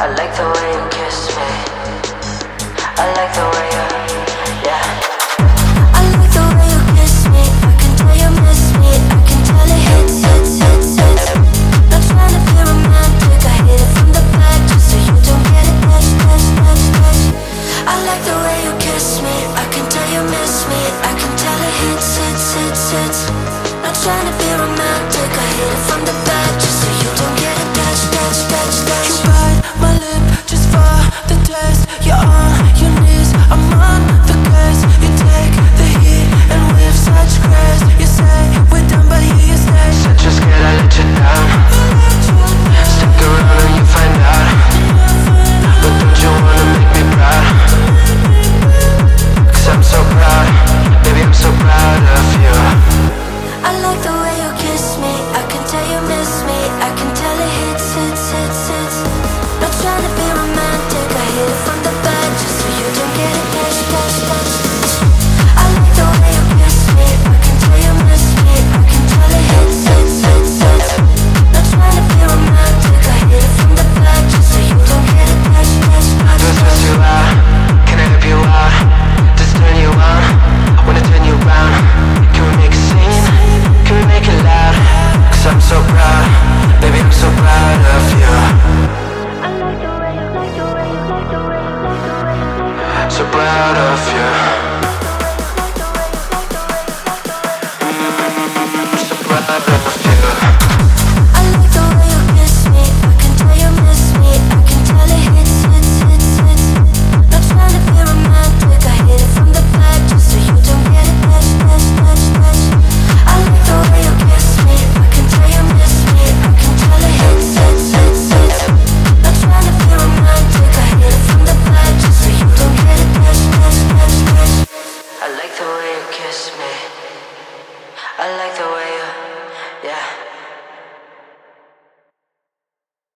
I like the way you kiss me. I like the way you, yeah. I like the way you kiss me. I can tell you miss me. I can tell it hits. Not trying to be romantic. I hit it from the back just so you don't get it. I like the way you kiss me. I can tell you miss me. I can tell it hits. Not trying to be romantic. I hit it from the back just so you don't get it. You bite my lip just for the taste. You're on your knees, I'm on the case. You take the heat and with such grace. You say we're done, but here you stay. Said you're scared I let you down. Stick around and you find out. But don't you wanna make me proud? 'Cause I'm so proud, baby, I'm so proud of you. I like the way you kiss me. I can tell you miss me. I can tell it hits. Not trying to be romantic. I hit it from the back just so you don't get it. I like the way you kiss me. I can tell you miss me. I can tell it hits. Not trying to be romantic. I hit it from the back just so you don't get it. Do I stress you out? Can I help you out? Just turn you on. Wanna turn you round. Can we make a scene? Can we make it loud? 'Cause I'm so proud, baby, I'm so proud of you. So proud of you. So proud of you. I like the way you kiss me. I can tell you miss me. I can tell it hits. Not trying to be romantic. I hit it from the back just so you don't get it. I like the way you kiss me. I can tell you miss me. I can tell it hits. Not trying to be romantic. I hit it from the back just so you don't get it. I like the way you kiss me. I like the way you